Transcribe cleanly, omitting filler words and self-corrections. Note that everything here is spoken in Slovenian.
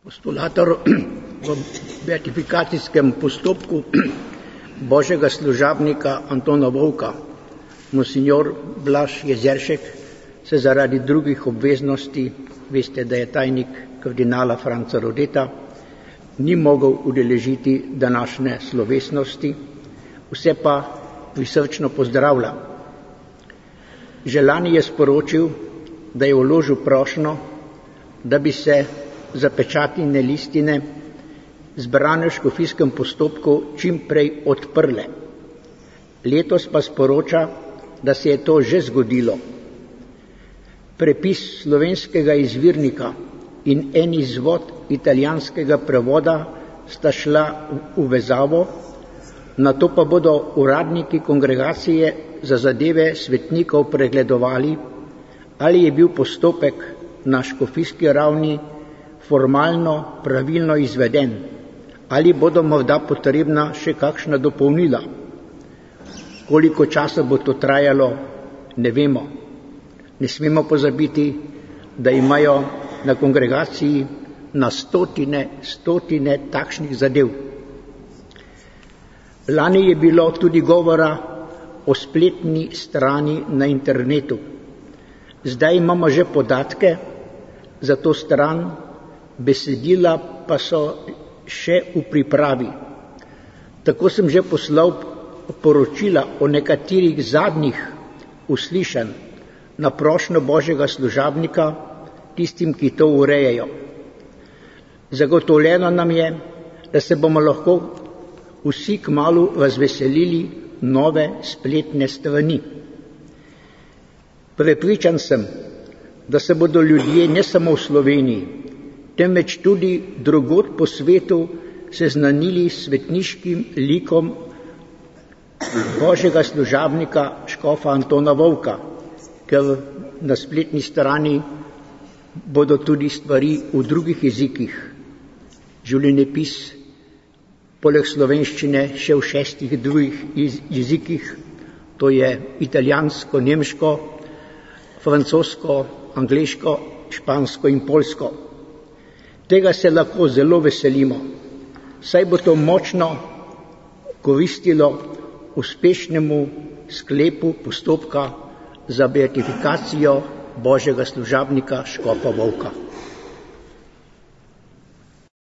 Postulator v beatifikacijskem postopku Božjega služabnika Antona Vovka, monsignor Blaž Jezeršek, se zaradi drugih obveznosti, veste, da je tajnik kardinala Franca Rodeta, ni mogel udeležiti današnje slovesnosti, vse pa prisrčno pozdravlja. Že lani je sporočil, da je vložil prošnjo, da bi se zapečatene listine zbrane v škofijskem postopku čim prej odprle. Letos pa sporoča, da se je to že zgodilo. Prepis slovenskega izvirnika in en izvod italijanskega prevoda sta šla v vezavo, nato pa bodo uradniki kongregacije za zadeve svetnikov pregledovali, ali je bil postopek na škofijski ravni formalno pravilno izveden, ali bodo morda potrebna še kakšna dopolnila. Koliko časa bo to trajalo, ne vemo. Ne smemo pozabiti, da imajo na kongregaciji na stotine takšnih zadev. Lani je bilo tudi govora o spletni strani na internetu. Zdaj imamo že podatke za to stran, besedila pa so še v pripravi. Tako sem že poslal poročila o nekaterih zadnjih uslišanj na prošnjo Božjega služabnika tistim, ki to urejajo. Zagotovljeno nam je, da se bomo lahko vsi kmalu razveselili nove spletne strani. Prepričan sem, da se bodo ljudje ne samo v Sloveniji, temveč tudi drugod po svetu seznanili s svetniškim likom Božjega služabnika škofa Antona Vovka, ker na spletni strani bodo tudi stvari v drugih jezikih. Življenjepis poleg slovenščine še v 6 drugih jezikih, to je italijansko, nemško, francosko, angleško, špansko in poljsko. Tega se lahko zelo veselimo, saj bo to močno koristilo uspešnemu sklepu postopka za beatifikacijo Božjega služabnika škofa Vovka.